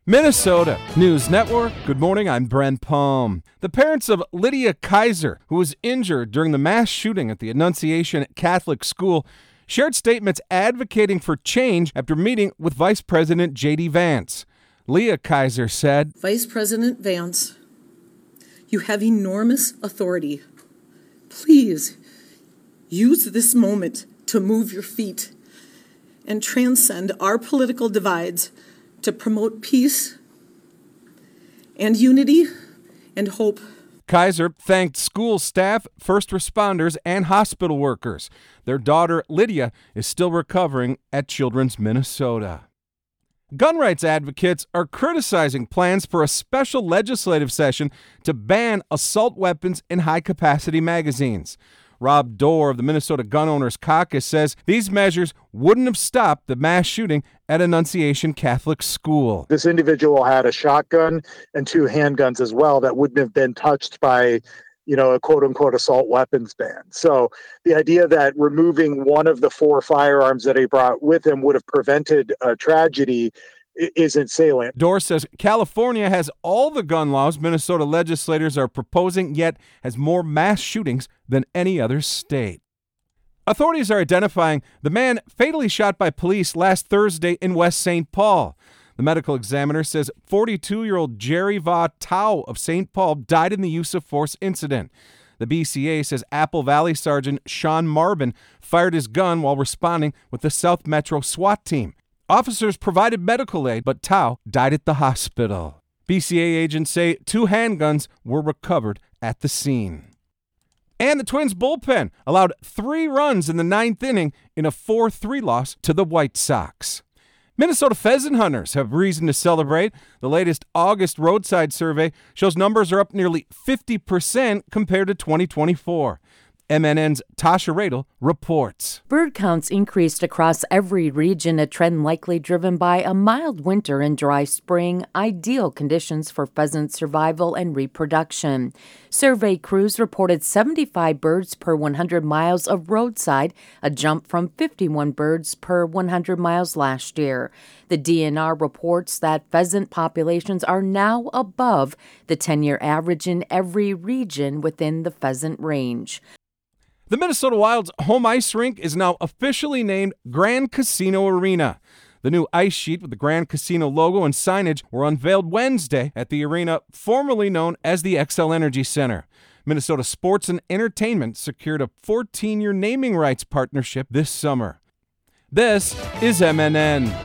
Minnesota News Network. Good morning, I'm Brent Palm. The parents of Lydia Kaiser, who was injured during the mass shooting at the Annunciation Catholic School, shared statements advocating for change after meeting with Vice President J.D. Vance. Leah Kaiser said, Vice President Vance, you have enormous authority. Please use this moment to move your feet and transcend our political divides to promote peace and unity and hope. Kaiser thanked school staff, first responders, and hospital workers. Their daughter, Lydia, is still recovering at Children's Minnesota. Gun rights advocates are criticizing plans for a special legislative session to ban assault weapons in high-capacity magazines. Rob Dorr of the Minnesota Gun Owners Caucus says these measures wouldn't have stopped the mass shooting at Annunciation Catholic School. This individual had a shotgun and 2 handguns as well that wouldn't have been touched by, a quote-unquote assault weapons ban. So the idea that removing one of the 4 firearms that he brought with him would have prevented a tragedy isn't salient. Dorr says California has all the gun laws Minnesota legislators are proposing, yet has more mass shootings than any other state. Authorities are identifying the man fatally shot by police last Thursday in West St. Paul. The medical examiner says 42-year-old Jerry Va Tao of St. Paul died in the use of force incident. The BCA says Apple Valley Sergeant Sean Marbin fired his gun while responding with the South Metro SWAT team. Officers provided medical aid, but Tao died at the hospital. BCA agents say 2 handguns were recovered at the scene. And the Twins bullpen allowed 3 runs in the 9th inning in a 4-3 loss to the White Sox. Minnesota pheasant hunters have reason to celebrate. The latest August roadside survey shows numbers are up nearly 50% compared to 2024. MNN's Tasha Radel reports. Bird counts increased across every region, a trend likely driven by a mild winter and dry spring, ideal conditions for pheasant survival and reproduction. Survey crews reported 75 birds per 100 miles of roadside, a jump from 51 birds per 100 miles last year. The DNR reports that pheasant populations are now above the 10-year average in every region within the pheasant range. The Minnesota Wild's home ice rink is now officially named Grand Casino Arena. The new ice sheet with the Grand Casino logo and signage were unveiled Wednesday at the arena formerly known as the Xcel Energy Center. Minnesota Sports and Entertainment secured a 14-year naming rights partnership this summer. This is MNN.